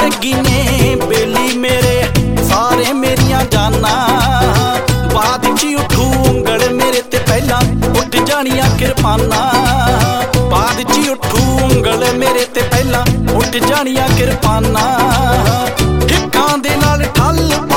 ਲੱਗੀ ਨੇ ਬੇਲੀ ਮੇਰੇ ਸਾਰੇ ਮੇਰੀਆਂ ਜਾਨਾਂ। ਬਾਅਦ ਚ ਉੱਠੂ ਉਂਗਲ ਮੇਰੇ ਤੇ ਪਹਿਲਾਂ ਉੱਠ ਜਾਣੀਆਂ ਕਿਰਪਾਨਾਂ। ਬਾਅਦ ਚ ਉੱਠੂ ਉਂਗਲ ਮੇਰੇ ਤੇ ਪਹਿਲਾਂ ਉੱਠ ਜਾਣੀਆਂ ਕਿਰਪਾਨਾਂ। ਹਿੱਕਾਂ ਦੇ ਨਾਲ ਠੱਲ